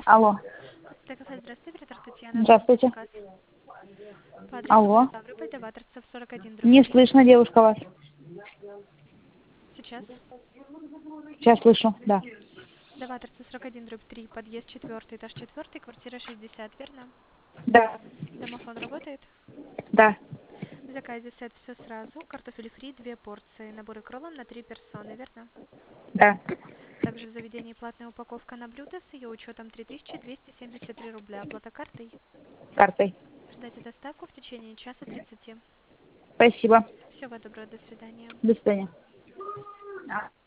Алло. ТКФ, здравствуйте, оператор Татьяна, отменить Здравствуйте. заказ. По адресу Алло. город Ставрополь, Даваторцев, 41, дробь Не 3. слышно, девушка, вас. Сейчас. Сейчас слышу, да. Даваторцев, 41, дробь 3, подъезд 4, этаж 4, квартира 60, верно? Да. Домофон работает? Да. В заказе сет все сразу, картофель фри, 2 порции, набор икролом на 3 персоны, верно? Да. Также в заведении платная упаковка на блюдо с ее учетом 3273 рубля. Оплата картой. Картой. Ждайте доставку в течение часа 30. Спасибо. Всего доброго, до свидания. До свидания.